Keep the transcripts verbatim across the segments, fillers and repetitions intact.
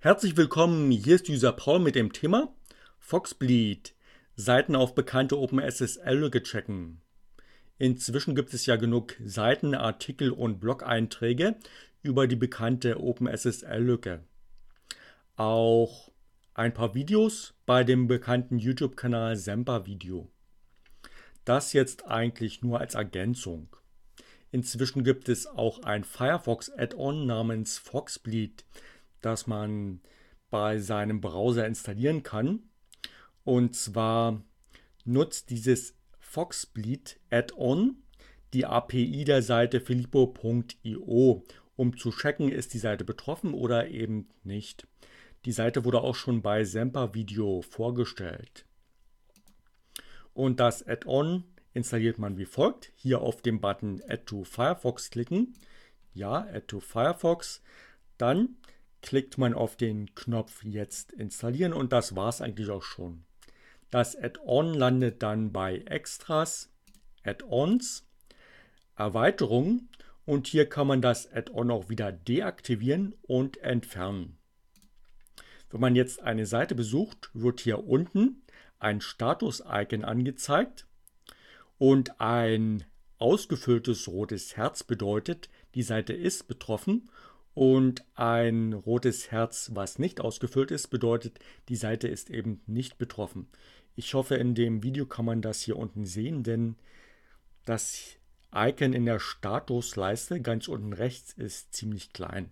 Herzlich willkommen, hier ist User Paul mit dem Thema Foxbleed, Seiten auf bekannte OpenSSL-Lücke checken. Inzwischen gibt es ja genug Seiten, Artikel und Blog-Einträge über die bekannte OpenSSL-Lücke. Auch ein paar Videos bei dem bekannten YouTube-Kanal Semper-Video. Das jetzt eigentlich nur als Ergänzung. Inzwischen gibt es auch ein Firefox-Add-on namens Foxbleed, das man bei seinem Browser installieren kann. Und zwar nutzt dieses Foxbleed Add-on die A P I der Seite filippo punkt io, um zu checken, ist die Seite betroffen oder eben nicht. Die Seite wurde auch schon bei Semper Video vorgestellt. Und das Add-on installiert man wie folgt. Hier auf den Button Add to Firefox klicken. Ja, Add to Firefox. Dann klickt man auf den Knopf Jetzt installieren und das war es eigentlich auch schon. Das Add-on landet dann bei Extras, Add-ons, Erweiterungen und hier kann man das Add-on auch wieder deaktivieren und entfernen. Wenn man jetzt eine Seite besucht, wird hier unten ein Status-Icon angezeigt und ein ausgefülltes rotes Herz bedeutet, die Seite ist betroffen. Und ein rotes Herz, was nicht ausgefüllt ist, bedeutet, die Seite ist eben nicht betroffen. Ich hoffe, in dem Video kann man das hier unten sehen, denn das Icon in der Statusleiste ganz unten rechts ist ziemlich klein.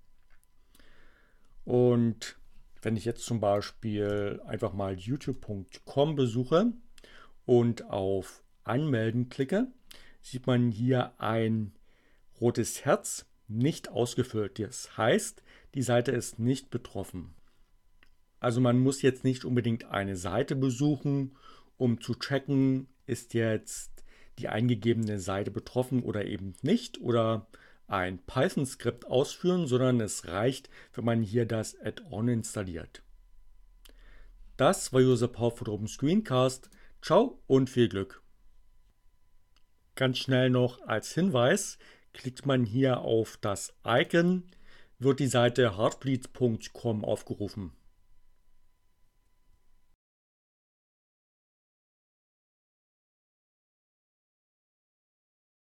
Und wenn ich jetzt zum Beispiel einfach mal youtube punkt com besuche und auf Anmelden klicke, sieht man hier ein rotes Herz, nicht ausgefüllt. Das heißt, die Seite ist nicht betroffen. Also man muss jetzt nicht unbedingt eine Seite besuchen, um zu checken, ist jetzt die eingegebene Seite betroffen oder eben nicht, oder ein Python-Skript ausführen, sondern es reicht, wenn man hier das Add-on installiert. Das war User Paul für Open Screencast. Ciao und viel Glück. Ganz schnell noch als Hinweis: Klickt man hier auf das Icon, wird die Seite heartbleed punkt com aufgerufen.